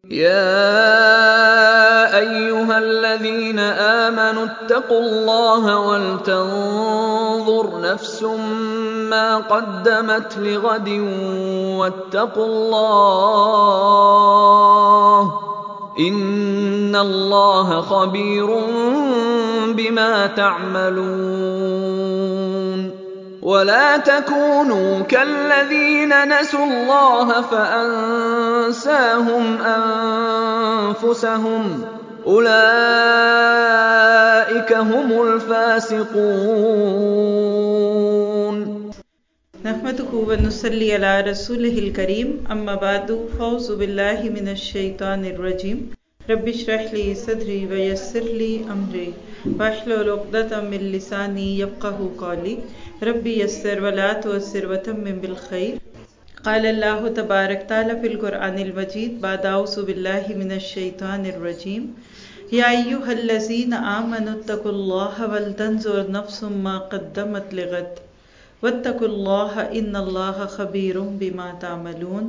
يا أيها الذين آمنوا اتقوا الله ولتنظر نفس ما قدمت لغد واتقوا الله إن الله خبير بما تعملون ولا تكونوا كالذين نسوا الله فأنساهم أنفسهم أولئك هم الفاسقون. نحمده ونصلي على رسوله الكريم اما بعد فاعوذ بالله من الشيطان الرجيم رب اشرح لي صدري ويسر لي امري واحلل عقدة من لساني يفقهوا قولي رب يسر ولا تعسر وتمم بالخير. قال الله تبارك تعالى في القرآن المجيد بعد اعوذ بالله من الشيطان الرجيم يا أيها الذين آمنوا اتقوا الله ولتنظر نفس ما قدمت لغد واتقوا الله إن الله خبير بما تعملون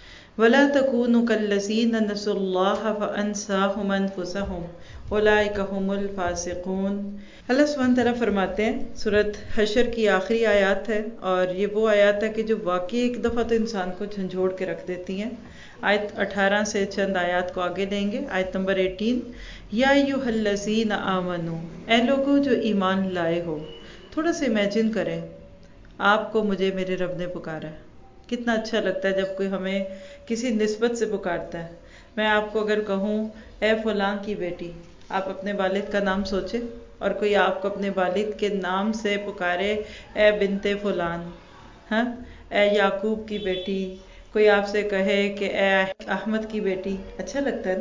ولا تكونوا كالذين نسوا الله فأنساهم أنفسهم أولئك هم الفاسقون. اللہ سبحانہ تعالیٰ فرماتے ہیں، سورۃ حشر کی آخری آیات ہے اور یہ وہ آیات ہے کہ جو واقعی ایک دفعہ تو انسان کو جھنجھوڑ کے رکھ دیتی ہیں. آیت 18 سے چند آیات کو آگے لیں گے. آیت نمبر 18 یا ایھا الذین آمنو، اے لوگو جو ایمان لائے ہو. تھوڑا سا امیجن کریں آپ کو مجھے میرے رب نے پکارا ہے. کتنا اچھا لگتا ہے جب کوئی ہمیں کسی نسبت سے پکارتا ہے. میں آپ کو اگر کہوں اے فلاں کی بیٹی، آپ اپنے والد کا نام سوچیں، اور کوئی آپ کو اپنے والد کے نام سے پکارے اے بنت فلان، ہاں، اے یعقوب کی بیٹی، کوئی آپ سے کہے کہ اے احمد کی بیٹی، اچھا لگتا ہے نا.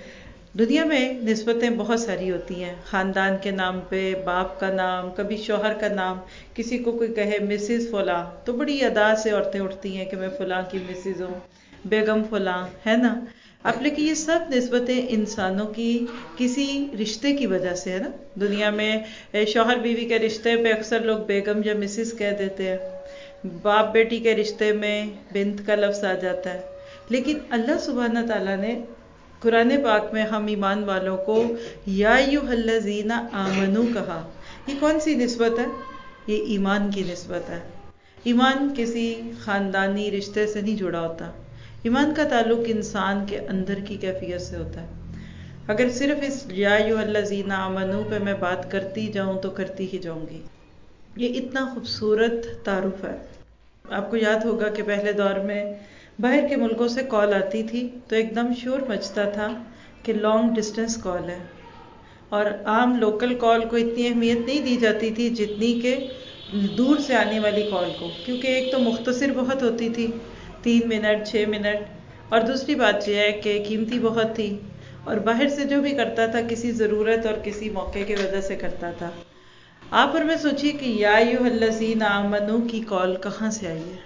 دنیا میں نسبتیں بہت ساری ہوتی ہیں، خاندان کے نام پہ، باپ کا نام، کبھی شوہر کا نام. کسی کو کوئی کہے مسز فلاں تو بڑی ادا سے عورتیں اٹھتی ہیں کہ میں فلاں کی مسز ہوں، بیگم فلاں، ہے نا. اب لیکن یہ سب نسبتیں انسانوں کی کسی رشتے کی وجہ سے ہے نا. دنیا میں شوہر بیوی کے رشتے پہ اکثر لوگ بیگم یا مسز کہہ دیتے ہیں، باپ بیٹی کے رشتے میں بنت کا لفظ آ جاتا ہے. لیکن اللہ سبحانہ تعالیٰ نے قرآن پاک میں ہم ایمان والوں کو یا ایھا الذین آمنو کہا. یہ کون سی نسبت ہے؟ یہ ایمان کی نسبت ہے. ایمان کسی خاندانی رشتے سے نہیں جڑا ہوتا. ایمان کا تعلق انسان کے اندر کی کیفیت سے ہوتا ہے. اگر صرف اس یا ایھا الذین آمنو پہ میں بات کرتی جاؤں تو کرتی ہی جاؤں گی. یہ اتنا خوبصورت تعارف ہے. آپ کو یاد ہوگا کہ پہلے دور میں باہر کے ملکوں سے کال آتی تھی تو ایک دم شور مچتا تھا کہ لانگ ڈسٹنس کال ہے، اور عام لوکل کال کو اتنی اہمیت نہیں دی جاتی تھی جتنی کہ دور سے آنے والی کال کو، کیونکہ ایک تو مختصر بہت ہوتی تھی، 3 منٹ 6 منٹ، اور دوسری بات یہ ہے کہ قیمتی بہت تھی، اور باہر سے جو بھی کرتا تھا کسی ضرورت اور کسی موقع کی وجہ سے کرتا تھا. آپ اور میں سوچیے کہ یا ایھا الذین آمنو کی کال کہاں سے آئی ہے.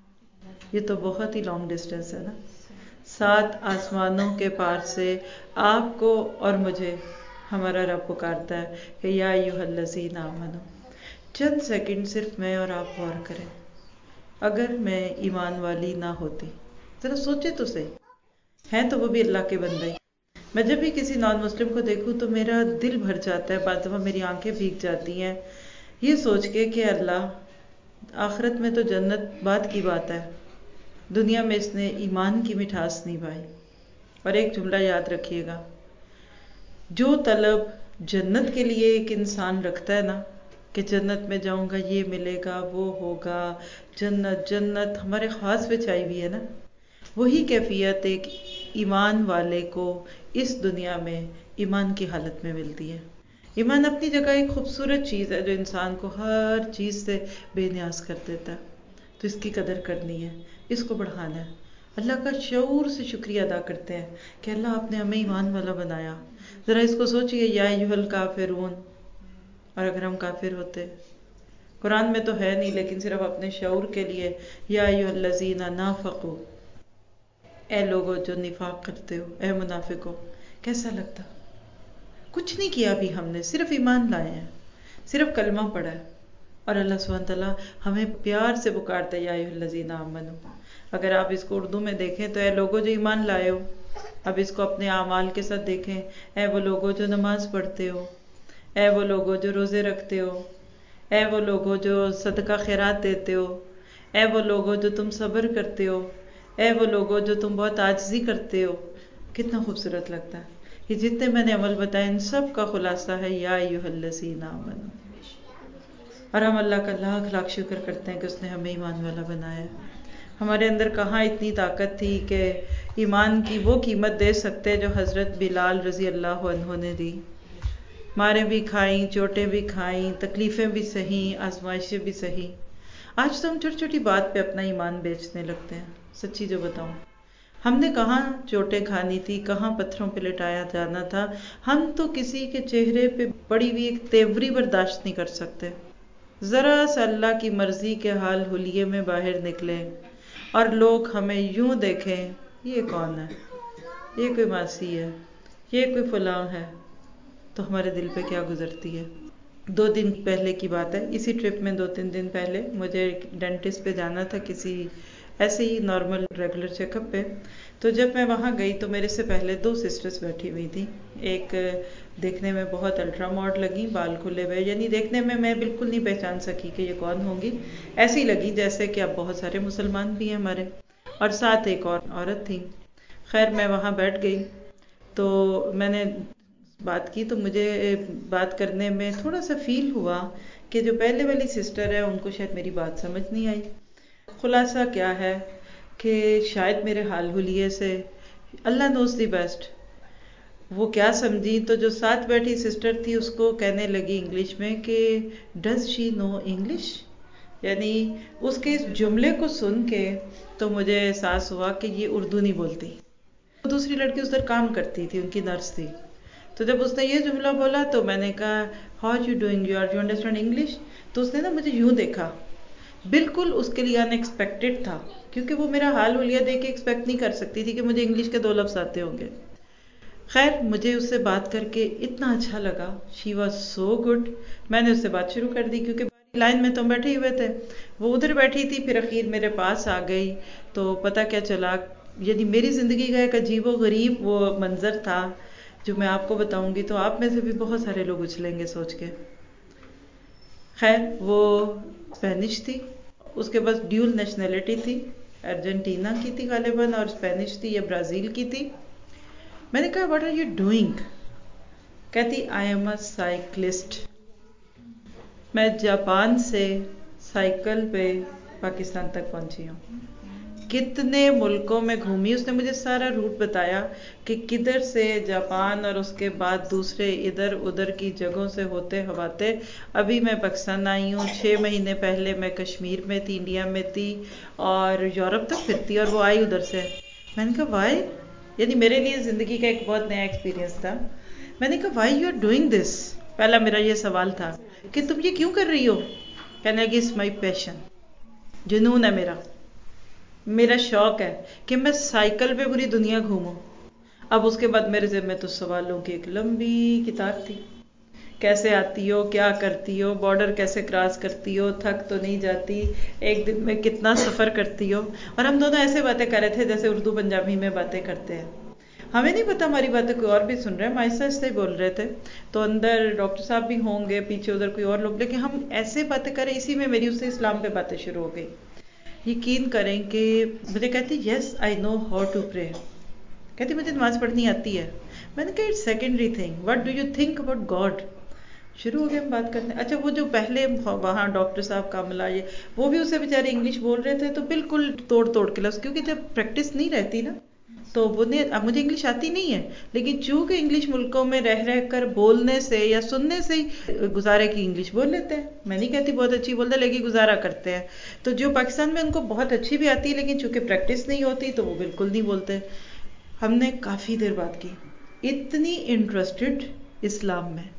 یہ تو بہت ہی لانگ ڈسٹنس ہے نا. 7 آسمانوں کے پار سے آپ کو اور مجھے ہمارا رب پکارتا ہے کہ یا ایھا الذین آمنو. چند سیکنڈ صرف میں اور آپ غور کریں، اگر میں ایمان والی نہ ہوتی، ذرا سوچے تو صحیح، ہیں تو وہ بھی اللہ کے بندے. میں جب بھی کسی نان مسلم کو دیکھوں تو میرا دل بھر جاتا ہے، بعض دفعہ میری آنکھیں بھیگ جاتی ہیں یہ سوچ کے کہ اللہ، آخرت میں تو جنت بعد کی بات ہے، دنیا میں اس نے ایمان کی مٹھاس نہیں پائی. اور ایک جملہ یاد رکھیے گا، جو طلب جنت کے لیے ایک انسان رکھتا ہے نا کہ جنت میں جاؤں گا، یہ ملے گا، وہ ہوگا، جنت جنت ہمارے خاص پہ چھائی ہوئی ہے نا، وہی کیفیت ایک ایمان والے کو اس دنیا میں ایمان کی حالت میں ملتی ہے. ایمان اپنی جگہ ایک خوبصورت چیز ہے جو انسان کو ہر چیز سے بے نیاز کر دیتا ہے. تو اس کی قدر کرنی ہے، اس کو بڑھانا ہے. اللہ کا شعور سے شکریہ ادا کرتے ہیں کہ اللہ آپ نے ہمیں ایمان والا بنایا. ذرا اس کو سوچئے، یا ایھا الکافرون، اور اگر ہم کافر ہوتے، قرآن میں تو ہے نہیں لیکن صرف اپنے شعور کے لیے، یا ایھا الذین نافقوا، اے لوگو جو نفاق کرتے ہو، اے منافقو، کیسا لگتا؟ کچھ نہیں کیا ابھی ہم نے، صرف ایمان لائے ہیں، صرف کلمہ پڑھا ہے، اور اللہ سبحانہ تعالیٰ ہمیں پیار سے پکارتا ہے یا ایھا الذین آمنو. اگر آپ اس کو اردو میں دیکھیں تو اے لوگو جو ایمان لائے ہو. اب اس کو اپنے اعمال کے ساتھ دیکھیں. اے وہ لوگوں جو نماز پڑھتے ہو، اے وہ لوگوں جو روزے رکھتے ہو، اے وہ لوگوں جو صدقہ خیرات دیتے ہو، اے وہ لوگوں جو تم صبر کرتے ہو، اے وہ لوگوں جو تم بہت عاجزی کرتے ہو. کتنا خوبصورت لگتا ہے. یہ جتنے میں نے عمل بتائے ان سب کا خلاصہ ہے یا ایھا الذین آمنوا. اور ہم اللہ کا لاکھ لاکھ شکر کرتے ہیں کہ اس نے ہمیں ایمان والا بنایا. ہمارے اندر کہاں اتنی طاقت تھی کہ ایمان کی وہ قیمت دے سکتے جو حضرت بلال رضی اللہ عنہ نے دی. ماریں بھی کھائیں، چوٹیں بھی کھائیں، تکلیفیں بھی سہیں، آزمائشیں بھی سہیں. آج تو ہم چھوٹی چھوٹی بات پہ اپنا ایمان بیچنے لگتے ہیں. سچی جو بتاؤں، ہم نے کہاں چوٹیں کھانی تھی، کہاں پتھروں پہ لٹایا جانا تھا. ہم تو کسی کے چہرے پہ پڑی ہوئی ایک تیوری برداشت نہیں کر سکتے. ذرا سا اللہ کی مرضی کے حال حلیے میں باہر نکلے اور لوگ ہمیں یوں دیکھیں، یہ کون ہے، یہ کوئی ماسی ہے، یہ کوئی فلاں ہے، تو ہمارے دل پہ کیا گزرتی ہے. 2 دن پہلے کی بات ہے، اسی ٹرپ میں 2-3 دن پہلے مجھے ڈینٹسٹ پہ جانا تھا، کسی ایسے ہی نارمل ریگولر چیک اپ پہ. تو جب میں وہاں گئی تو میرے سے پہلے 2 سسٹرز بیٹھی ہوئی تھیں. ایک دیکھنے میں بہت الٹرا ماڈ لگی، بال کھلے ہوئے، یعنی دیکھنے میں میں بالکل نہیں پہچان سکی کہ یہ کون ہوں گی. ایسی لگی جیسے کہ اب بہت سارے مسلمان بھی ہیں ہمارے، اور ساتھ ایک اور عورت تھی. خیر میں وہاں بیٹھ گئی تو میں نے بات کی، تو مجھے بات کرنے میں تھوڑا سا فیل ہوا کہ جو پہلے والی سسٹر ہے ان کو شاید میری بات سمجھ نہیں آئی. خلاصہ کیا ہے کہ شاید میرے حال حلیے سے اللہ نوز دی بیسٹ وہ کیا سمجھی. تو جو ساتھ بیٹھی سسٹر تھی اس کو کہنے لگی انگلش میں کہ ڈز شی نو انگلش، یعنی اس کے اس جملے کو سن کے تو مجھے احساس ہوا کہ یہ اردو نہیں بولتی. دوسری لڑکی اس در کام کرتی تھی، ان کی نرس تھی. تو جب اس نے یہ جملہ بولا تو میں نے کہا how you doing, you understand English. تو اس نے نا مجھے یوں دیکھا، بالکل اس کے لیے ان ایکسپیکٹڈ تھا، کیونکہ وہ میرا حال حلیہ دیکھ کے ایکسپیکٹ نہیں کر سکتی تھی کہ مجھے انگلش کے 2 لفظ آتے ہوں گے. خیر مجھے اس سے بات کر کے اتنا اچھا لگا. She was so good. میں نے اس سے بات شروع کر دی کیونکہ لائن میں تو بیٹھے ہوئے تھے، وہ ادھر بیٹھی تھی. پھر اخیر میرے پاس آ گئی تو پتہ کیا چلا، یعنی میری زندگی کا ایک عجیب و غریب وہ منظر تھا جو میں آپ کو بتاؤں گی تو آپ میں سے بھی بہت سارے لوگ اچھلیں گے سوچ کے. خیر وہ اسپینش تھی، اس کے پاس ڈیول نیشنلٹی تھی، ارجنٹینا کی تھی غالباً اور اسپینش تھی یا برازیل کی تھی. میں نے کہا واٹ آر یو ڈوئنگ؟ کہتی آئی ایم اے سائیکلسٹ. میں جاپان سے سائیکل پہ پاکستان تک پہنچی ہوں. کتنے ملکوں میں گھومی، اس نے مجھے سارا روٹ بتایا کہ کدھر سے جاپان اور اس کے بعد دوسرے ادھر ادھر کی جگہوں سے ہوتے ہواتے ابھی میں پاکستان آئی ہوں. 6 مہینے پہلے میں کشمیر میں تھی، انڈیا میں تھی اور یورپ تک پھرتی، اور وہ آئی ادھر سے. میں نے کہا وائی، یعنی میرے لیے زندگی کا ایک بہت نیا ایکسپیرینس تھا. میں نے کہا why you are doing this. پہلا میرا یہ سوال تھا کہ تم یہ کیوں کر رہی ہو. کہنے لگی اٹس مائی پیشن، جنون ہے میرا شوق ہے کہ میں سائیکل پہ پوری دنیا گھوموں. اب اس کے بعد میرے ذمہ تو سوالوں کی ایک لمبی کتاب تھی. کیسے آتی ہو، کیا کرتی ہو، بارڈر کیسے کراس کرتی ہو، تھک تو نہیں جاتی، ایک دن میں کتنا سفر کرتی ہو. اور ہم دونوں ایسے باتیں کر رہے تھے جیسے اردو پنجابی میں باتیں کرتے ہیں. ہمیں نہیں پتا ہماری باتیں کوئی اور بھی سن رہے ہیں، ہم آہستہ آہستہ ہی بول رہے تھے. تو اندر ڈاکٹر صاحب بھی ہوں گے، پیچھے ادھر کوئی اور لوگ، لیکن ہم ایسے باتیں کریں. اسی میں میری اس سے اسلام پہ باتیں شروع ہو گئی. یقین کریں کہ مجھے کہتی یس آئی نو ہاؤ ٹو پرے. کہتی مجھے نماز پڑھنی آتی ہے. میں نے کہا it's secondary thing, what do you think about God. شروع ہو گئے ہم بات کرنے. اچھا وہ جو پہلے وہاں ڈاکٹر صاحب کاملہ یہ وہ بھی اسے بیچارے انگلش بول رہے تھے تو بالکل توڑ کے لفظ، کیونکہ جب پریکٹس نہیں رہتی نا تو اب مجھے انگلش آتی نہیں ہے، لیکن چونکہ انگلش ملکوں میں رہ کر بولنے سے یا سننے سے ہی گزارے کی انگلش بول لیتے ہیں. میں نہیں کہتی بہت اچھی بولتے، لیکن گزارا کرتے ہیں. تو جو پاکستان میں ان کو بہت اچھی بھی آتی ہے لیکن چونکہ پریکٹس نہیں ہوتی تو وہ بالکل نہیں بولتے. ہم نے کافی دیر بات کی، اتنی انٹرسٹڈ اسلام میں.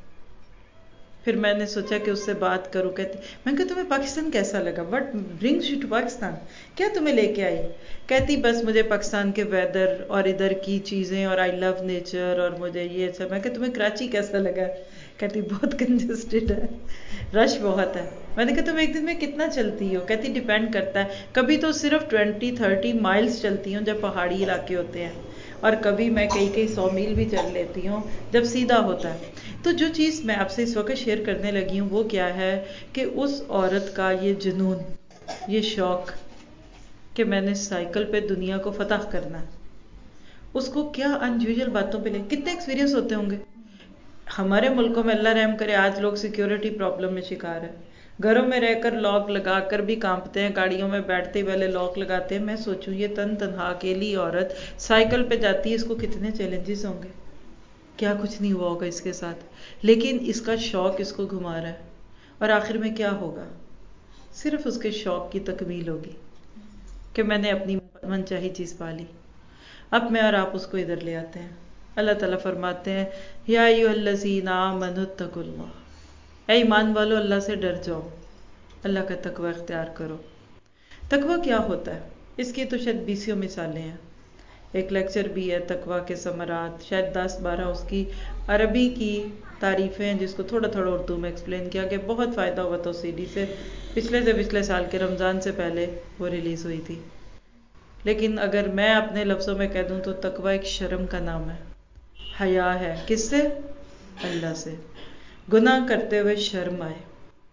پھر میں نے سوچا کہ اس سے بات کروں. کہتی میں نے کہا تمہیں پاکستان کیسا لگا، what brings you to Pakistan, کیا تمہیں لے کے آئی. کہتی بس مجھے پاکستان کے ویدر اور ادھر کی چیزیں اور آئی لو نیچر اور مجھے یہ اچھا. میں کہا تمہیں کراچی کیسا لگا. کہتی بہت کنجسٹڈ ہے، رش بہت ہے. میں نے کہا تم ایک دن میں کتنا چلتی ہو. کہتی ڈیپینڈ کرتا ہے، کبھی تو صرف 20-30 مائلز چلتی ہوں جب پہاڑی علاقے ہوتے ہیں، اور کبھی میں کئی 100 میل بھی چل لیتی ہوں جب سیدھا ہوتا ہے. تو جو چیز میں آپ سے اس وقت شیئر کرنے لگی ہوں وہ کیا ہے کہ اس عورت کا یہ جنون، یہ شوق کہ میں نے سائیکل پہ دنیا کو فتح کرنا ہے، اس کو کیا انیوژل باتوں پہ کتنے ایکسپیرینس ہوتے ہوں گے. ہمارے ملکوں میں اللہ رحم کرے آج لوگ سیکیورٹی پرابلم میں شکار ہیں، گھروں میں رہ کر لاک لگا کر بھی کانپتے ہیں، گاڑیوں میں بیٹھتے والے لاک لگاتے ہیں. میں سوچوں یہ تنہا اکیلی عورت سائیکل پہ جاتی ہے، اس کو کتنے چیلنجز ہوں گے، کیا کچھ نہیں ہوا ہوگا اس کے ساتھ، لیکن اس کا شوق اس کو گھما رہا ہے. اور آخر میں کیا ہوگا؟ صرف اس کے شوق کی تکمیل ہوگی کہ میں نے اپنی من چاہی چیز پا لی. اب میں اور آپ اس کو ادھر لے آتے ہیں. اللہ تعالیٰ فرماتے ہیں یا ایھا الذین آمنوا اتقوا اللہ، اے ایمان والو اللہ سے ڈر جاؤ، اللہ کا تقوی اختیار کرو. تقوی کیا ہوتا ہے؟ اس کی تو شاید 20 مثالیں ہیں. ایک لیکچر بھی ہے تقوی کے ثمرات، شاید 10-12 اس کی عربی کی تعریفیں ہیں جس کو تھوڑا تھوڑا اردو میں ایکسپلین کیا کہ بہت فائدہ ہوا تو CD سے پچھلے سال کے رمضان سے پہلے وہ ریلیز ہوئی تھی. لیکن اگر میں اپنے لفظوں میں کہہ دوں تو تقوی ایک شرم کا نام ہے، حیا ہے. کس سے؟ اللہ سے. گناہ کرتے ہوئے شرم آئے،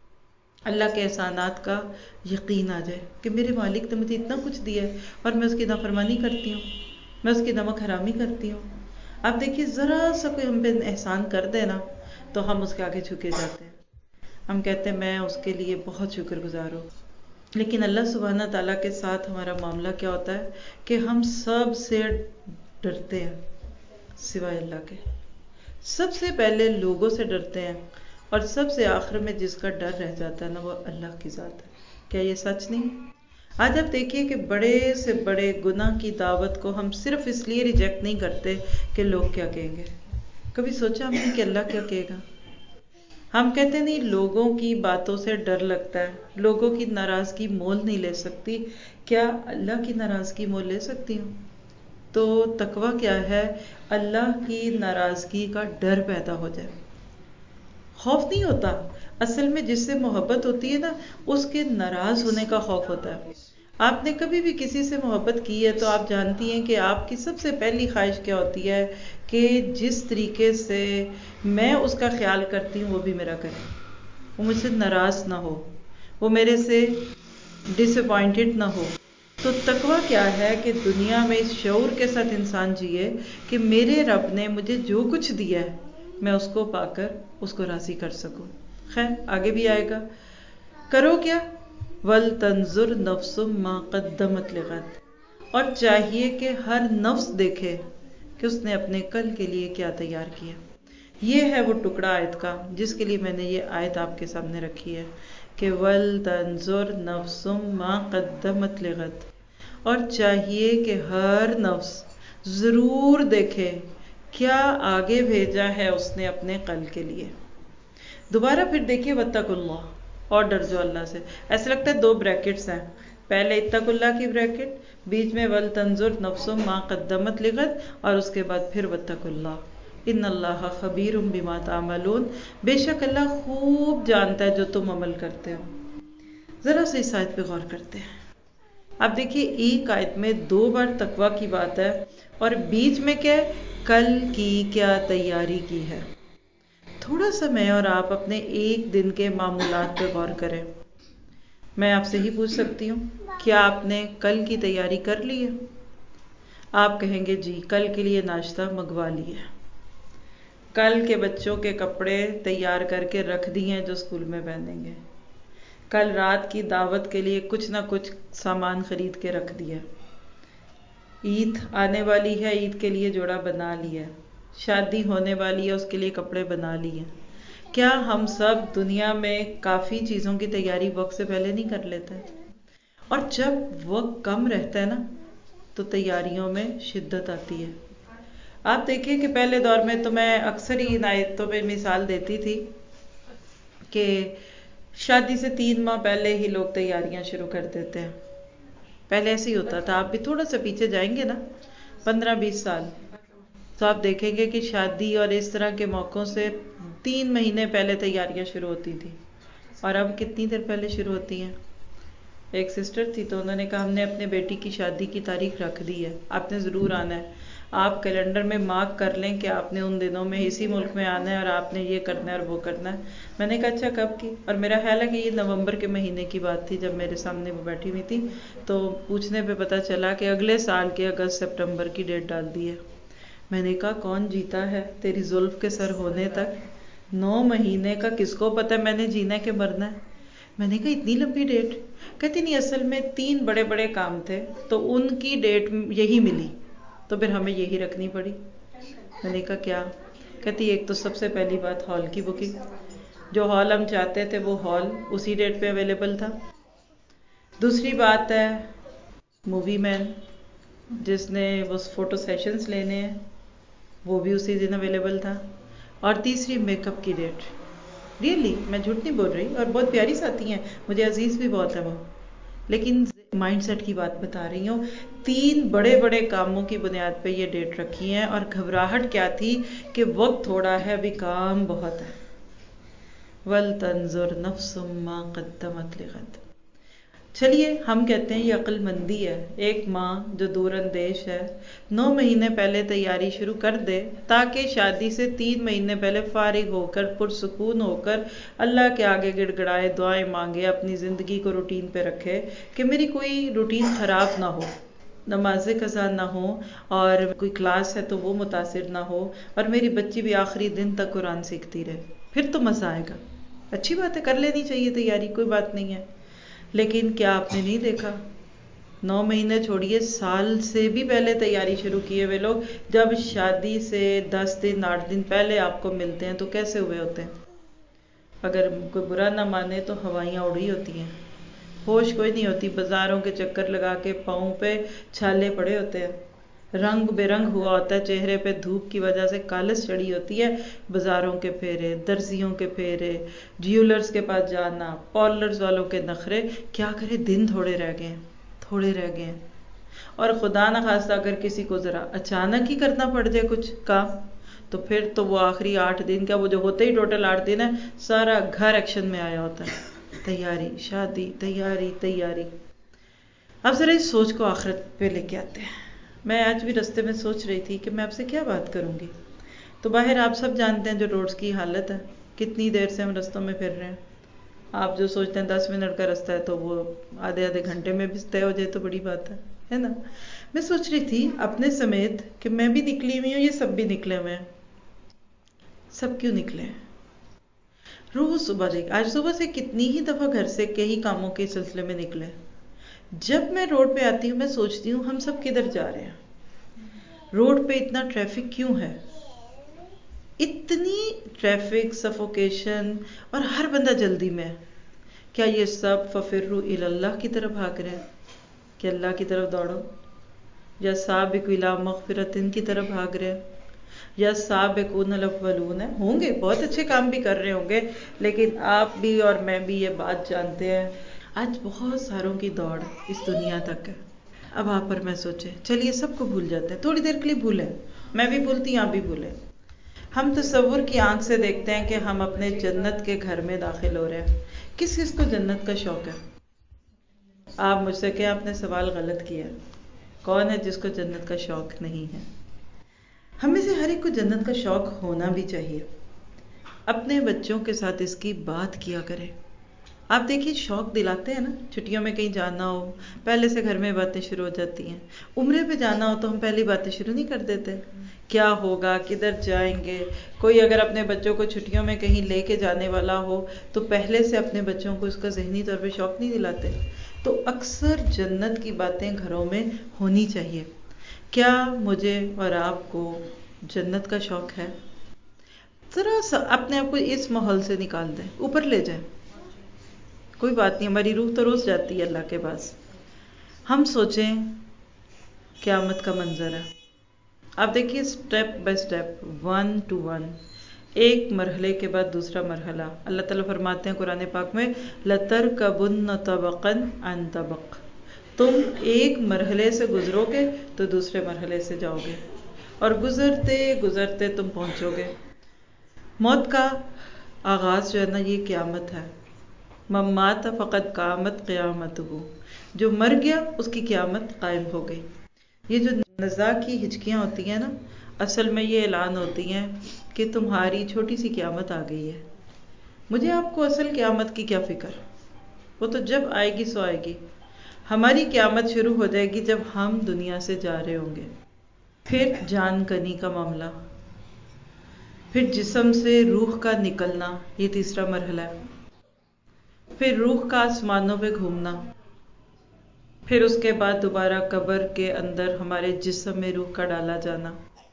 اللہ کے احسانات کا یقین آ جائے کہ میرے مالک نے مجھے اتنا کچھ دیا ہے اور میں اس کی نافرمانی کرتی ہوں، میں اس کی نمک حرامی کرتی ہوں. آپ دیکھیے ذرا سا کوئی ہم پہ احسان کر دے نا تو ہم اس کے آگے جھکے جاتے ہیں، ہم کہتے ہیں میں اس کے لیے بہت شکر گزار ہوں. لیکن اللہ سبحانہ تعالیٰ کے ساتھ ہمارا معاملہ کیا ہوتا ہے کہ ہم سب سے ڈرتے ہیں سوائے اللہ کے. سب سے پہلے لوگوں سے ڈرتے ہیں اور سب سے آخر میں جس کا ڈر رہ جاتا ہے نا وہ اللہ کی ذات ہے. کیا یہ سچ نہیں؟ آج آپ دیکھیے کہ بڑے سے بڑے گناہ کی دعوت کو ہم صرف اس لیے ریجیکٹ نہیں کرتے کہ لوگ کیا کہیں گے. کبھی سوچا ہم نے کہ اللہ کیا کہے گا؟ ہم کہتے نہیں لوگوں کی باتوں سے ڈر لگتا ہے، لوگوں کی ناراضگی مول نہیں لے سکتی. کیا اللہ کی ناراضگی مول لے سکتی ہوں؟ تو تقوی کیا ہے؟ اللہ کی ناراضگی کا ڈر پیدا ہو جائے. خوف نہیں ہوتا، اصل میں جس سے محبت ہوتی ہے نا اس کے ناراض ہونے کا خوف ہوتا ہے. آپ نے کبھی بھی کسی سے محبت کی ہے تو آپ جانتی ہیں کہ آپ کی سب سے پہلی خواہش کیا ہوتی ہے کہ جس طریقے سے میں اس کا خیال کرتی ہوں وہ بھی میرا کرے، وہ مجھ سے ناراض نہ ہو، وہ میرے سے ڈس اپوائنٹڈ نہ ہو. تو تقوی کیا ہے کہ دنیا میں اس شعور کے ساتھ انسان جیے کہ میرے رب نے مجھے جو کچھ دیا ہے میں اس کو پا کر اس کو راضی کر سکوں. خیر آگے بھی آئے گا. کرو کیا؟ وَلْتَنْظُرْ نَفْسٌ مَا قَدَّمَتْ لِغَدٍ، اور چاہیے کہ ہر نفس دیکھے کہ اس نے اپنے کل کے لیے کیا تیار کیا. یہ ہے وہ ٹکڑا آیت کا جس کے لیے میں نے یہ آیت آپ کے سامنے رکھی ہے کہ وَلْتَنْظُرْ نَفْسٌ مَا قَدَّمَتْ لِغَدٍ، اور چاہیے کہ ہر نفس ضرور دیکھے کیا آگے بھیجا ہے اس نے اپنے کل کے لیے. دوبارہ پھر دیکھیے وَاتَّقُوا اللَّهَ، اور ڈر جو اللہ سے. ایسا لگتا ہے 2 بریکٹس ہیں، پہلے اتقوا اللہ کی بریکٹ، بیچ میں وَلْتَنْظُرْ نَفْسٌ مَا قَدَّمَتْ لِغَدٍ، اور اس کے بعد پھر وَاتَّقُوا اللَّهَ إِنَّ اللَّهَ خَبِيرٌ بِمَا تَعْمَلُونَ، بے شک اللہ خوب جانتا ہے جو تم عمل کرتے ہو. ذرا سے اس آیت پہ غور کرتے ہیں. اب دیکھیے ایک آیت میں 2 بار تقوی کی بات ہے اور بیچ میں کیا ہے؟ کل کی کیا تیاری کی ہے. تھوڑا سا میں اور آپ اپنے ایک دن کے معمولات پہ غور کریں. میں آپ سے ہی پوچھ سکتی ہوں کیا آپ نے کل کی تیاری کر لی ہے؟ آپ کہیں گے جی کل کے لیے ناشتہ منگوا لیا، کل کے بچوں کے کپڑے تیار کر کے رکھ دیے ہیں جو اسکول میں پہنیں گے، کل رات کی دعوت کے لیے کچھ نہ کچھ سامان خرید کے رکھ دیا، عید آنے والی ہے عید کے لیے جوڑا بنا لیا، شادی ہونے والی ہے اس کے لیے کپڑے بنا لیے. کیا ہم سب دنیا میں کافی چیزوں کی تیاری وقت سے پہلے نہیں کر لیتے؟ اور جب وقت کم رہتا ہے نا تو تیاریوں میں شدت آتی ہے. آپ دیکھیں کہ پہلے دور میں تو میں اکثر ہی ان آیتوں پہ مثال دیتی تھی کہ شادی سے 3 ماہ پہلے ہی لوگ تیاریاں شروع کر دیتے ہیں. پہلے ایسے ہی ہوتا تھا. آپ بھی تھوڑا سا پیچھے جائیں گے نا 15-20 سال تو آپ دیکھیں گے کہ شادی اور اس طرح کے موقعوں سے 3 مہینے پہلے تیاریاں شروع ہوتی تھی. اور اب کتنی دیر پہلے شروع ہوتی ہیں؟ ایک سسٹر تھی تو انہوں نے کہا ہم نے اپنے بیٹی کی شادی کی تاریخ رکھ دی ہے، آپ نے ضرور آنا ہے. آپ کیلنڈر میں مارک کر لیں کہ آپ نے ان دنوں میں اسی ملک میں آنا ہے اور آپ نے یہ کرنا ہے اور وہ کرنا ہے. میں نے کہا اچھا کب کی؟ اور میرا خیال ہے کہ یہ نومبر کے مہینے کی بات تھی جب میرے سامنے وہ بیٹھی ہوئی تھی. تو پوچھنے پہ پتہ چلا کہ اگلے سال کے اگست سپٹمبر کی ڈیٹ ڈال دی ہے. میں نے کہا کون جیتا ہے تیری زلف کے سر ہونے تک؟ 9 مہینے کا کس کو پتہ میں نے جینا ہے کہ مرنا ہے. میں نے کہا اتنی لمبی ڈیٹ؟ کہتی نہیں، اصل میں 3 بڑے بڑے کام تھے تو ان کی ڈیٹ یہی ملی تو پھر ہمیں یہی رکھنی پڑی. میں نے کہا کیا؟ کہتی ایک تو سب سے پہلی بات ہال کی بکنگ، جو ہال ہم چاہتے تھے وہ ہال اسی ڈیٹ پہ اویلیبل تھا. دوسری بات ہے مووی مین جس نے وہ فوٹو سیشنز لینے ہیں وہ بھی اسی دن اویلیبل تھا. اور تیسری میک اپ کی ڈیٹ. ریئلی میں جھوٹ نہیں بول رہی، اور بہت پیاری ساتھی ہیں، مجھے عزیز بھی بہت ہے وہ، لیکن مائنڈ سیٹ کی بات بتا رہی ہوں. 3 بڑے بڑے کاموں کی بنیاد پہ یہ ڈیٹ رکھی ہیں، اور گھبراہٹ کیا تھی کہ وقت تھوڑا ہے ابھی کام بہت ہے. وَلْتَنْظُرْ نَفْسٌ مَّا قَدَّمَتْ لِغَدٍ. چلیے ہم کہتے ہیں یہ عقل مندی ہے. ایک ماں جو دور اندیش ہے 9 مہینے پہلے تیاری شروع کر دے تاکہ شادی سے 3 مہینے پہلے فارغ ہو کر پرسکون ہو کر اللہ کے آگے گڑ گڑائے دعائیں مانگے، اپنی زندگی کو روٹین پہ رکھے کہ میری کوئی روٹین خراب نہ ہو، نماز قضا نہ ہو، اور کوئی کلاس ہے تو وہ متاثر نہ ہو، اور میری بچی بھی آخری دن تک قرآن سیکھتی رہے، پھر تو مزہ آئے گا. اچھی بات ہے، کر لینی چاہیے تیاری، کوئی بات نہیں ہے. لیکن کیا آپ نے نہیں دیکھا 9 مہینے چھوڑیے، سال سے بھی پہلے تیاری شروع کیے ہوئے لوگ جب شادی سے 10 دن 8 دن پہلے آپ کو ملتے ہیں تو کیسے ہوئے ہوتے ہیں؟ اگر کوئی برا نہ مانے تو ہوائیاں اڑی ہوتی ہیں، ہوش کوئی نہیں ہوتی، بازاروں کے چکر لگا کے پاؤں پہ چھالے پڑے ہوتے ہیں، رنگ بے رنگ ہوا ہوتا ہے، چہرے پہ دھوپ کی وجہ سے کالس چڑھی ہوتی ہے. بازاروں کے پھیرے، درزیوں کے پھیرے، جیولرز کے پاس جانا، پارلرز والوں کے نخرے، کیا کرے دن تھوڑے رہ گئے ہیں. اور خدا نہ خواستہ اگر کسی کو ذرا اچانک ہی کرنا پڑ جائے کچھ کام تو پھر تو وہ آخری 8 دن کا، وہ جو ہوتے ہی ٹوٹل 8 دن ہے، سارا گھر ایکشن میں آیا ہوتا ہے. تیاری، شادی، تیاری. اب ذرا اس سوچ کو آخرت پہ لے کے آتے ہیں. میں آج بھی رستے میں سوچ رہی تھی کہ میں آپ سے کیا بات کروں گی. تو باہر آپ سب جانتے ہیں جو روڈز کی حالت ہے، کتنی دیر سے ہم رستوں میں پھر رہے ہیں. آپ جو سوچتے ہیں 10 منٹ کا رستہ ہے تو وہ آدھے گھنٹے میں بھی طے ہو جائے تو بڑی بات ہے نا. میں سوچ رہی تھی اپنے سمیت کہ میں بھی نکلی ہوئی ہوں، یہ سب بھی نکلے ہوئے ہیں. سب کیوں نکلے ہیں؟ روز صبح دیکھ، آج صبح سے کتنی ہی دفعہ گھر سے کئی کاموں کے سلسلے میں نکلے. جب میں روڈ پہ آتی ہوں میں سوچتی ہوں ہم سب کدھر جا رہے ہیں؟ روڈ پہ اتنا ٹریفک کیوں ہے؟ اتنی ٹریفک، سفوکیشن، اور ہر بندہ جلدی میں. کیا یہ سب ففروا الی اللہ کی طرف بھاگ رہے ہیں کہ اللہ کی طرف دوڑو، یا سابقوا الی مغفرۃ کی طرف بھاگ رہے ہیں، یا سابقون الاولون ہیں؟ ہوں گے بہت اچھے کام بھی کر رہے ہوں گے، لیکن آپ بھی اور میں بھی یہ بات جانتے ہیں آج بہت ساروں کی دوڑ اس دنیا تک ہے. اب آپ پر میں سوچے چلیے سب کو بھول جاتے ہیں، تھوڑی دیر کے لیے بھولیں، میں بھی بھولتی ہوں آپ بھی بھولیں. ہم تصور کی آنکھ سے دیکھتے ہیں کہ ہم اپنے جنت کے گھر میں داخل ہو رہے ہیں. کس کس کو جنت کا شوق ہے؟ آپ مجھ سے کہیں آپ نے سوال غلط کیا. کون ہے جس کو جنت کا شوق نہیں ہے؟ ہم میں سے ہر ایک کو جنت کا شوق ہونا بھی چاہیے. اپنے بچوں کے ساتھ اس کی بات کیا کریں. آپ دیکھیے شوق دلاتے ہیں نا، چھٹیوں میں کہیں جانا ہو پہلے سے گھر میں باتیں شروع ہو جاتی ہیں. عمرے پہ جانا ہو تو ہم پہلی باتیں شروع نہیں کر دیتے، کیا ہوگا، کدھر جائیں گے. کوئی اگر اپنے بچوں کو چھٹیوں میں کہیں لے کے جانے والا ہو تو پہلے سے اپنے بچوں کو اس کا ذہنی طور پہ شوق نہیں دلاتے. تو اکثر جنت کی باتیں گھروں میں ہونی چاہیے. کیا مجھے اور آپ کو جنت کا شوق ہے؟ ذرا سا اپنے آپ کو اس ماحول سے نکال دیں، اوپر لے جائیں. کوئی بات نہیں، ہماری روح تو روز جاتی ہے اللہ کے پاس. ہم سوچیں قیامت کا منظر ہے. آپ دیکھیے سٹیپ بائی سٹیپ، 1 to 1، ایک مرحلے کے بعد دوسرا مرحلہ. اللہ تعالیٰ فرماتے ہیں قرآن پاک میں لَتَرْكَبُنَّ طَبَقًا عَنْ طَبَقٍ. تم ایک مرحلے سے گزرو گے تو دوسرے مرحلے سے جاؤ گے، اور گزرتے گزرتے تم پہنچو گے. موت کا آغاز جو ہے نا یہ قیامت ہے. مَن مَاتَ فَقَدْ قَامَتْ قِیَامَتُهُ. جو مر گیا اس کی قیامت قائم ہو گئی. یہ جو نزاع کی ہچکیاں ہوتی ہیں نا، اصل میں یہ اعلان ہوتی ہیں کہ تمہاری چھوٹی سی قیامت آ گئی ہے. مجھے آپ کو اصل قیامت کی کیا فکر، وہ تو جب آئے گی سو آئے گی. ہماری قیامت شروع ہو جائے گی جب ہم دنیا سے جا رہے ہوں گے. پھر جان کنی کا معاملہ، پھر جسم سے روح کا نکلنا، یہ تیسرا مرحلہ ہے. پھر روح کا آسمانوں پہ گھومنا، پھر اس کے بعد دوبارہ قبر کے اندر ہمارے جسم میں روح کا ڈالا جانا.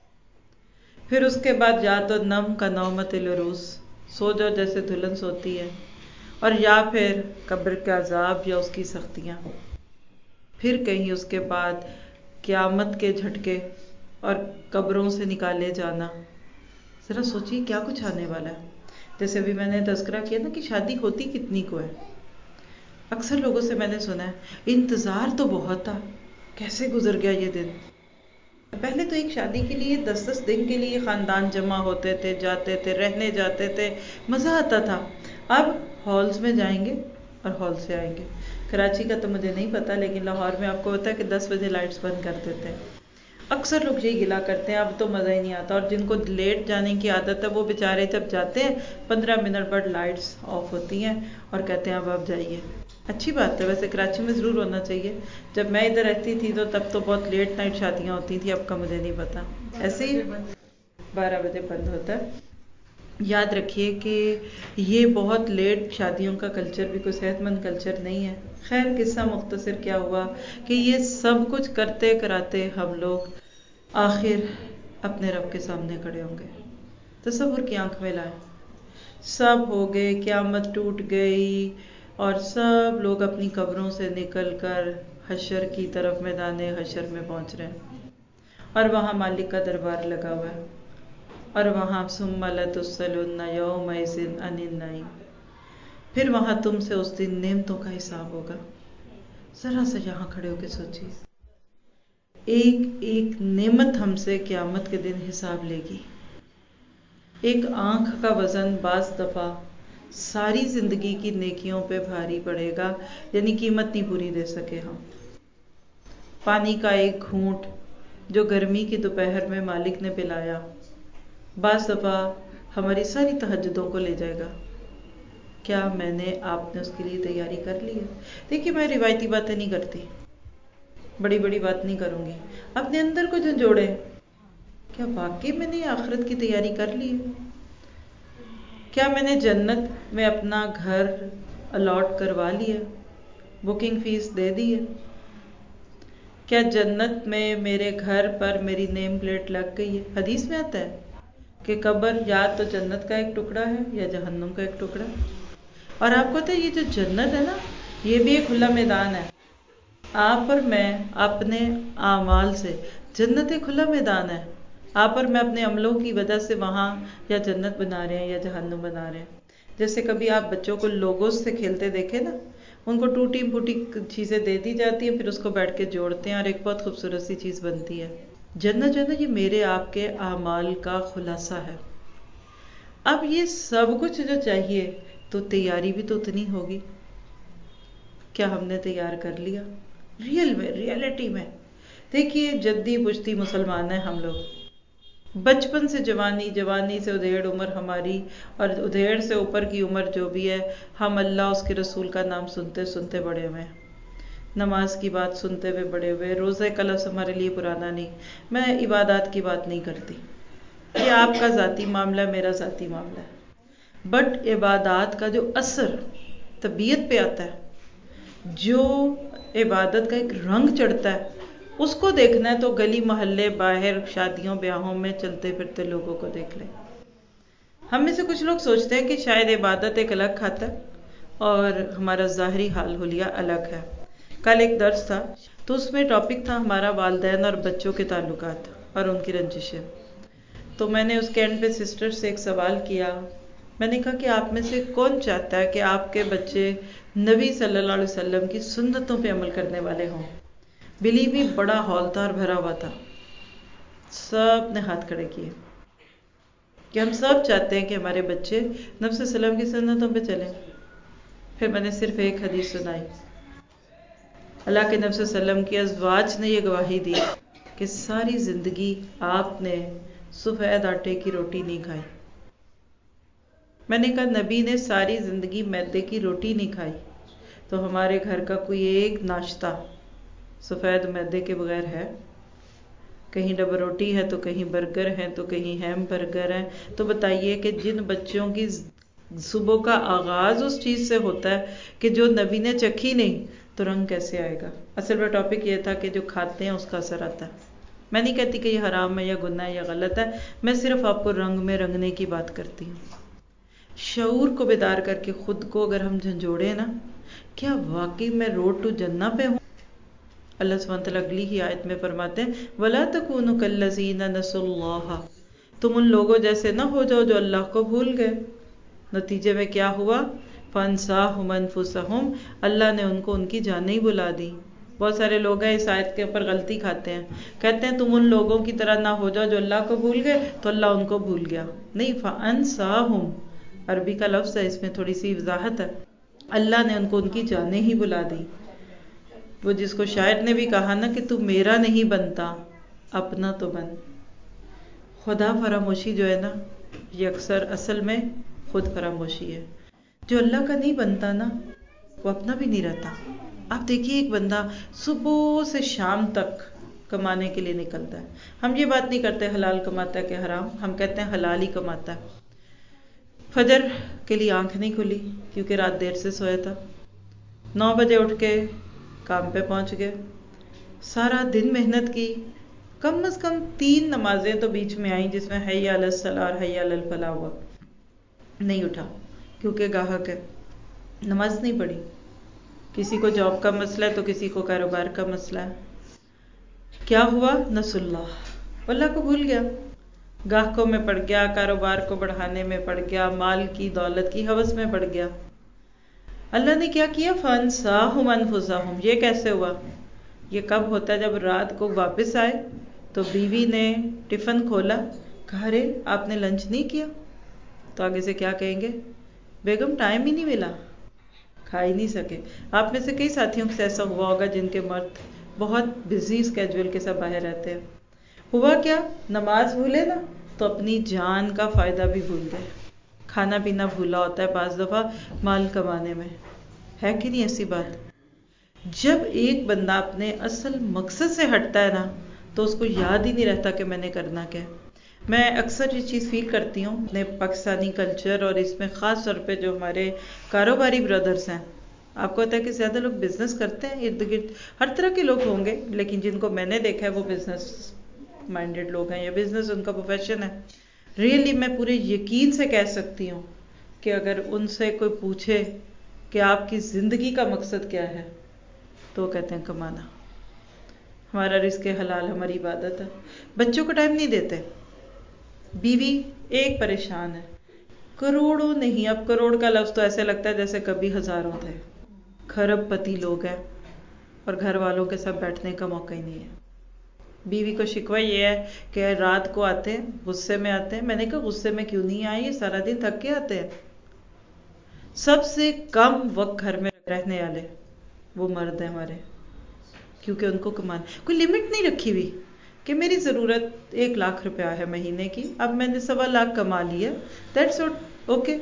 پھر اس کے بعد یا تو نم کا نومت العروس، سو جاؤ جیسے دلہن سوتی ہے، اور یا پھر قبر کا عذاب یا اس کی سختیاں. پھر کہیں اس کے بعد قیامت کے جھٹکے اور قبروں سے نکالے جانا. ذرا سوچیے کیا کچھ آنے والا ہے. جیسے ابھی میں نے تذکرہ کیا نا کہ شادی ہوتی کتنی کو ہے. اکثر لوگوں سے میں نے سنا ہے انتظار تو بہت تھا، کیسے گزر گیا یہ دن. پہلے تو ایک شادی کے لیے 10 دن کے لیے خاندان جمع ہوتے تھے، جاتے تھے، رہنے جاتے تھے، مزہ آتا تھا. اب ہالز میں جائیں گے اور ہال سے آئیں گے. کراچی کا تو مجھے نہیں پتا، لیکن لاہور میں آپ کو ہوتا ہے کہ 10 بجے لائٹس بند کر دیتے ہیں. اکثر لوگ یہی گلا کرتے ہیں اب تو مزہ ہی نہیں آتا. اور جن کو لیٹ جانے کی عادت ہے وہ بیچارے جب جاتے ہیں 15 منٹ بعد لائٹس آف ہوتی ہیں اور کہتے ہیں اب آپ جائیے. اچھی بات ہے، ویسے کراچی میں ضرور ہونا چاہیے. جب میں ادھر رہتی تھی تو تب تو بہت لیٹ نائٹ شادیاں ہوتی تھیں، اب کا مجھے نہیں پتا. ایسے ہی 12 بجے بند ہوتا ہے. یاد رکھیے کہ یہ بہت لیٹ شادیوں کا کلچر بھی کوئی صحت مند کلچر نہیں ہے. خیر قصہ مختصر کیا ہوا کہ یہ سب کچھ کرتے کراتے ہم لوگ آخر اپنے رب کے سامنے کھڑے ہوں گے. تصور کی آنکھ میں لائیں، سب ہو گئے، قیامت ٹوٹ گئی اور سب لوگ اپنی قبروں سے نکل کر حشر کی طرف میدان حشر میں پہنچ رہے ہیں. اور وہاں مالک کا دربار لگا ہوا ہے، اور وہاں ثم لتسألن یومئذ عن النعیم. پھر وہاں تم سے اس دن نعمتوں کا حساب ہوگا. ذرا سا یہاں کھڑے ہو کے سوچیے، ایک ایک نعمت ہم سے قیامت کے دن حساب لے گی. ایک آنکھ کا وزن بعض دفعہ ساری زندگی کی نیکیوں پہ بھاری پڑے گا، یعنی قیمت نہیں پوری دے سکے ہم. پانی کا ایک گھونٹ جو گرمی کی دوپہر میں مالک نے پلایا، بعض دفعہ ہماری ساری تہجدوں کو لے جائے گا. کیا میں نے آپ نے اس کے لیے تیاری کر لی ہے؟ دیکھیے میں روایتی باتیں نہیں کرتی، بڑی بڑی بات نہیں کروں گی. اپنے اندر کو جھنجھوڑیں، کیا واقعی میں نے آخرت کی تیاری کر لی ہے؟ کیا میں نے جنت میں اپنا گھر الاٹ کروا لیا، بکنگ فیس دے دی ہے؟ کیا جنت میں میرے گھر پر میری نیم پلیٹ لگ گئی ہے؟ حدیث میں آتا ہے کہ قبر یا تو جنت کا ایک ٹکڑا ہے یا جہنم کا ایک ٹکڑا. اور آپ کو پتہ ہے یہ جو جنت ہے نا، یہ بھی ایک کھلا میدان ہے. آپ اور میں اپنے اعمال سے، جنت ایک کھلا میدان ہے. آپ اور میں اپنے عملوں کی وجہ سے وہاں یا جنت بنا رہے ہیں یا جہنم بنا رہے ہیں. جیسے کبھی آپ بچوں کو لوگوز سے کھیلتے دیکھے نا، ان کو ٹوٹی پھوٹی چیزیں دے دی جاتی ہیں، پھر اس کو بیٹھ کے جوڑتے ہیں اور ایک بہت خوبصورت سی چیز بنتی ہے. جنت جو ہے نا، یہ میرے آپ کے اعمال کا خلاصہ ہے. اب یہ سب کچھ جو چاہیے تو تیاری بھی تو اتنی ہوگی. کیا ہم نے تیار کر لیا ریئلٹی میں؟ دیکھیے جدی پشتی مسلمان ہیں ہم لوگ. بچپن سے جوانی، جوانی سے ادھیڑ عمر ہماری، اور ادھیڑ سے اوپر کی عمر جو بھی ہے، ہم اللہ اس کے رسول کا نام سنتے سنتے بڑے ہوئے. نماز کی بات سنتے ہوئے بڑے ہوئے. روزہ کلس ہمارے لیے پرانا نہیں. میں عبادات کی بات نہیں کرتی، یہ آپ کا ذاتی معاملہ ہے، میرا ذاتی معاملہ ہے. بٹ عبادات کا جو اثر طبیعت پہ آتا ہے، جو عبادت کا ایک رنگ چڑھتا ہے، اس کو دیکھنا ہے تو گلی محلے باہر شادیوں بیاہوں میں چلتے پھرتے لوگوں کو دیکھ لیں. ہم میں سے کچھ لوگ سوچتے ہیں کہ شاید عبادت ایک الگ کھاتا ہے اور ہمارا ظاہری حال حلیہ الگ ہے. کل ایک درس تھا تو اس میں ٹاپک تھا ہمارا والدین اور بچوں کے تعلقات اور ان کی رنجشیں. تو میں نے اس کے اینڈ پہ سسٹر سے ایک سوال کیا. میں نے کہا کہ آپ میں سے کون چاہتا ہے کہ آپ کے بچے نبی صلی اللہ علیہ وسلم کی سنتوں پہ عمل کرنے والے ہوں؟ بلیو می بڑا ہال تھا اور بھرا ہوا تھا. سب نے ہاتھ کھڑے کیے کہ ہم سب چاہتے ہیں کہ ہمارے بچے نبی صلی اللہ علیہ وسلم کی سنتوں پہ چلیں. پھر میں نے صرف ایک حدیث سنائی. اللہ کے نبی صلی اللہ علیہ وسلم کی ازواج نے یہ گواہی دی کہ ساری زندگی آپ نے سفید آٹے کی روٹی نہیں کھائی. میں نے کہا نبی نے ساری زندگی میدے کی روٹی نہیں کھائی، تو ہمارے گھر کا کوئی ایک ناشتہ سفید میدے کے بغیر ہے؟ کہیں ڈبل روٹی ہے تو کہیں برگر ہے تو کہیں ہیم برگر ہے. تو بتائیے کہ جن بچوں کی صبح کا آغاز اس چیز سے ہوتا ہے کہ جو نبی نے چکھی نہیں، تو رنگ کیسے آئے گا؟ اصل میں ٹاپک یہ تھا کہ جو کھاتے ہیں اس کا اثر آتا ہے. میں نہیں کہتی کہ یہ حرام ہے یا گناہ ہے یا غلط ہے، میں صرف آپ کو رنگ میں رنگنے کی بات کرتی ہوں. شعور کو بیدار کر کے خود کو اگر ہم جھنجھوڑیں نا، کیا واقعی میں روڈ ٹو جنہ پہ ہوں؟ اللہ سبحانہ وتعالیٰ اگلی ہی آیت میں فرماتے ہیں وَلَا تَكُونُوا كَالَّذِينَ نَسُوا اللَّهَ، تم ان لوگوں جیسے نہ ہو جاؤ جو اللہ کو بھول گئے. نتیجے میں کیا ہوا؟ فَأَنسَاهُمْ أَنفُسَهُمْ، اللہ نے ان کو ان کی جانیں ہی بلا دی. بہت سارے لوگ ہیں اس آیت کے اوپر غلطی کھاتے ہیں، کہتے ہیں تم ان لوگوں کی طرح نہ ہو جاؤ جو اللہ کو بھول گئے تو اللہ ان کو بھول گیا. نہیں، فَأَنسَاهُمْ عربی کا لفظ ہے، اس میں تھوڑی سی وضاحت ہے. اللہ نے ان کو ان کی جانیں ہی بلا دی. وہ جس کو شاعر نے بھی کہا نا کہ تو میرا نہیں بنتا اپنا تو بن. خدا فراموشی جو ہے نا، یہ اکثر اصل میں خود فراموشی ہے. جو اللہ کا نہیں بنتا نا، وہ اپنا بھی نہیں رہتا. آپ دیکھیے ایک بندہ صبح سے شام تک کمانے کے لیے نکلتا ہے. ہم یہ بات نہیں کرتے حلال کماتا ہے کہ حرام، ہم کہتے ہیں حلال ہی کماتا ہے. فجر کے لیے آنکھ نہیں کھلی کیونکہ رات دیر سے سویا تھا. 9 بجے اٹھ کے کام پہ پہنچ گئے. سارا دن محنت کی، کم از کم 3 نمازیں تو بیچ میں آئیں جس میں حی علی الصلاۃ اور حی علی الفلاح ہوا. نہیں اٹھا کیونکہ گاہک ہے، نماز نہیں پڑھی. کسی کو جاب کا مسئلہ ہے تو کسی کو کاروبار کا مسئلہ ہے. کیا ہوا؟ نسوا اللہ کو بھول گیا. گاہکوں میں پڑ گیا، کاروبار کو بڑھانے میں پڑ گیا، مال کی دولت کی ہوس میں پڑ گیا. اللہ نے کیا کیا؟ فَأَنسَاهُمْ أَنفُسَهُمْ. یہ کیسے ہوا؟ یہ کب ہوتا ہے؟ جب رات کو واپس آئے تو بیوی نے ٹفن کھولا، کہا رے آپ نے لنچ نہیں کیا. تو آگے سے کیا کہیں گے؟ بیگم ٹائم ہی نہیں ملا، کھا ہی نہیں سکے. آپ میں سے کئی ساتھیوں سے ایسا ہوا ہوگا جن کے مرد بہت بزی اسکیجول کے ساتھ باہر رہتے ہیں. ہوا کیا؟ نماز بھولے نا تو اپنی جان کا فائدہ بھی بھول گئے. کھانا پینا بھولا ہوتا ہے بعض دفعہ مال کمانے میں، ہے کہ نہیں ایسی بات؟ جب ایک بندہ اپنے اصل مقصد سے ہٹتا ہے نا تو اس کو یاد ہی نہیں رہتا کہ میں نے کرنا کیا. میں اکثر یہ چیز فیل کرتی ہوں اپنے پاکستانی کلچر اور اس میں خاص طور پہ جو ہمارے کاروباری برادرز ہیں. آپ کو پتا ہے کہ زیادہ لوگ بزنس کرتے ہیں، ارد گرد ہر طرح کے لوگ ہوں گے، لیکن جن کو میں نے دیکھا ہے وہ بزنس مائنڈیڈ لوگ ہیں یا بزنس ان کا پروفیشن ہے. ریئلی میں پورے یقین سے کہہ سکتی ہوں کہ اگر ان سے کوئی پوچھے کہ آپ کی زندگی کا مقصد کیا ہے تو کہتے ہیں کمانا. ہمارا رزق حلال ہماری عبادت ہے. بچوں کو ٹائم نہیں دیتے. بیوی ایک پریشان ہے، کروڑوں نہیں، اب کروڑ کا لفظ تو ایسے لگتا ہے جیسے کبھی ہزاروں تھے. کھرب پتی لوگ ہیں اور گھر والوں کے ساتھ بیٹھنے کا موقع ہی نہیں ہے. بیوی کو شکوہ یہ ہے کہ رات کو آتے ہیں غصے میں آتے ہیں. میں نے کہا غصے میں کیوں نہیں آئے، یہ سارا دن تھک کے آتے ہیں. سب سے کم وقت گھر میں رہنے والے وہ مرد ہیں ہمارے، کیونکہ ان کو کمانا کوئی لمٹ نہیں رکھی ہوئی کہ میری ضرورت 1 لاکھ روپیہ ہے مہینے کی، اب میں نے 1.25 لاکھ کما لیا، دیٹس اوکے.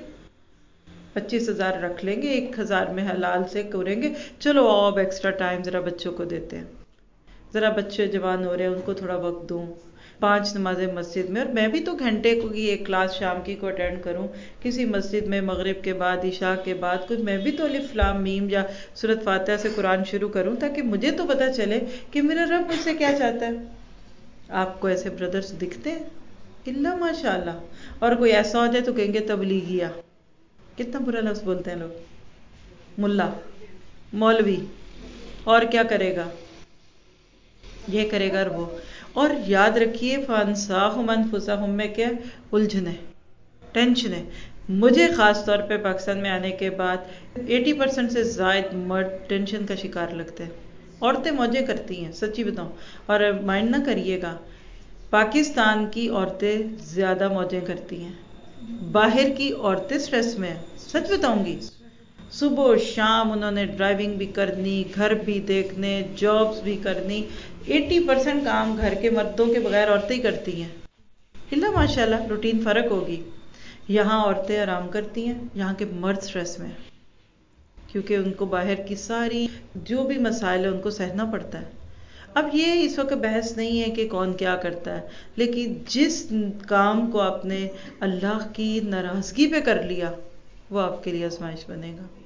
25,000 رکھ لیں گے، 1,000 میں حلال سے کریں گے. چلو اب ایکسٹرا ٹائم ذرا بچوں کو دیتے ہیں، ذرا بچے جوان ہو رہے ہیں ان کو تھوڑا وقت دوں. 5 نمازیں مسجد میں، اور میں بھی تو گھنٹے کو ایک کلاس شام کی کو اٹینڈ کروں کسی مسجد میں، مغرب کے بعد عشاء کے بعد کچھ میں بھی تو الف لام میم یا سورۃ فاتحہ سے قرآن شروع کروں تاکہ مجھے تو پتہ چلے کہ میرا رب مجھ سے کیا چاہتا ہے. آپ کو ایسے بردرز دکھتے ہیں؟ اللہ ماشاء اللہ. اور کوئی ایسا ہو جائے تو کہیں گے تبلیغیہ. کتنا برا لفظ بولتے ہیں لوگ، ملا، مولوی، اور کیا کرے گا، یہ کرے گا اور وہ. اور یاد رکھیے فَأَنسَاهُمْ أَنفُسَهُمْ میں کیا الجھنے، ٹینشنیں. مجھے خاص طور پہ پاکستان میں آنے کے بعد 80% سے زائد مرد ٹینشن کا شکار لگتے ہیں. عورتیں موجیں کرتی ہیں، سچی بتاؤں، اور مائنڈ نہ کریے گا، پاکستان کی عورتیں زیادہ موجیں کرتی ہیں، باہر کی عورتیں سٹریس میں ہیں. سچ بتاؤں گی، صبح و شام انہوں نے ڈرائیونگ بھی کرنی، گھر بھی دیکھنے، جابز بھی کرنی. 80% کام گھر کے مردوں کے بغیر عورتیں ہی کرتی ہیں. اللہ ماشاءاللہ روٹین فرق ہوگی. یہاں عورتیں آرام کرتی ہیں، یہاں کے مرد سٹریس میں، کیونکہ ان کو باہر کی ساری جو بھی مسائل ہیں ان کو سہنا پڑتا ہے. اب یہ اس وقت بحث نہیں ہے کہ کون کیا کرتا ہے، لیکن جس کام کو آپ نے اللہ کی ناراضگی پہ کر لیا وہ آپ کے لیے آزمائش بنے گا.